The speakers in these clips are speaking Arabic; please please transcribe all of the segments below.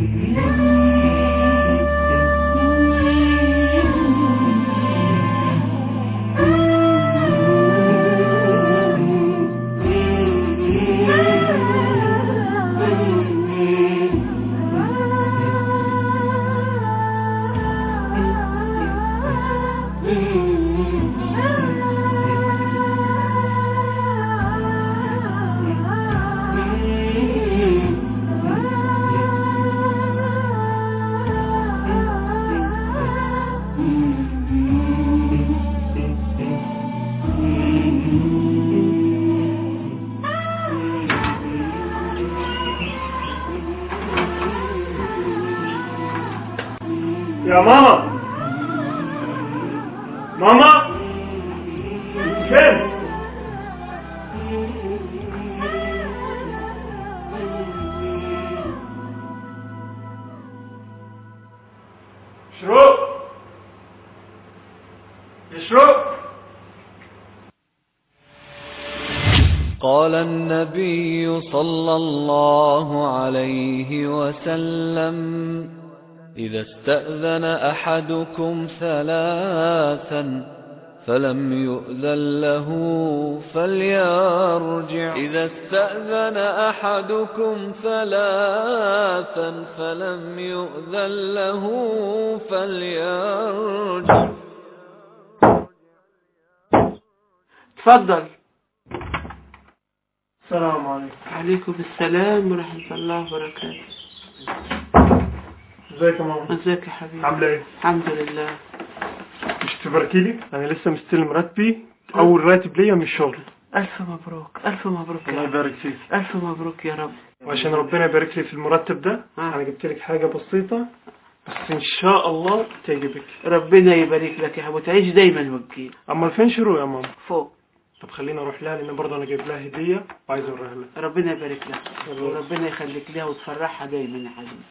يا ماما ماما فين؟ شروق شروق. قال النبي صلى الله عليه وسلم: إذا استأذن أحدكم ثلاثا فلم يؤذن له فليرجع. إذا استأذن أحدكم ثلاثا فلم يؤذن له فليرجع. تفضل. السلام عليكم. عليكم السلام ورحمة الله وبركاته. ازيك يا ماما؟ ازيك يا حبيبي؟ عامله ايه؟ الحمد لله. مش تباركي لي؟ انا لسه مستلم راتبي، اول راتب ليا من الشغل. الف مبروك الف مبروك. الله يبارك فيك. الف مبروك يا رب. وعشان ربنا يبارك لي في المرتب ده انا جبت لك حاجه بسيطه بس ان شاء الله تعجبك. ربنا يبارك لك يا حبيبي وتعيش دايما وكيل. اما فين شروق يا ماما؟ فوق. طب خلينا اروح لها لان برضه انا جايب لها هديه وعايز اوريها لها. ربنا يبارك لك وربنا يخليك لها وتفرحها دايما يا حبيبي.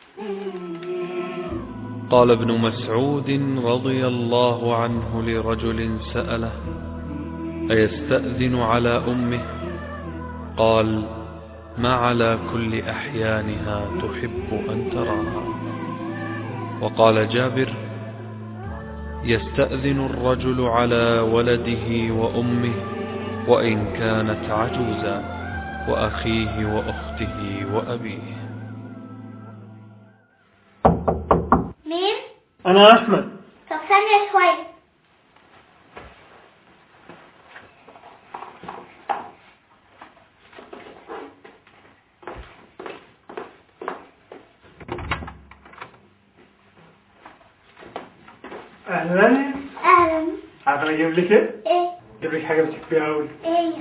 قال ابن مسعود رضي الله عنه لرجل سأله: أيستأذن على أمه؟ قال: ما على كل أحيانها تحب أن تراها. وقال جابر: يستأذن الرجل على ولده وأمه وإن كانت عجوزا وأخيه وأخته وأبيه. مين؟ انا احمد. طب ثانية شوية. اهلا. اهلا. عارف انا اجيب لك ايه؟ ايه؟ اجيب لك حاجه بتحبيها قوي. ايه؟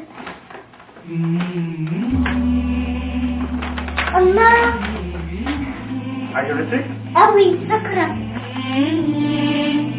الله. عجبتك؟ قوي فكرة.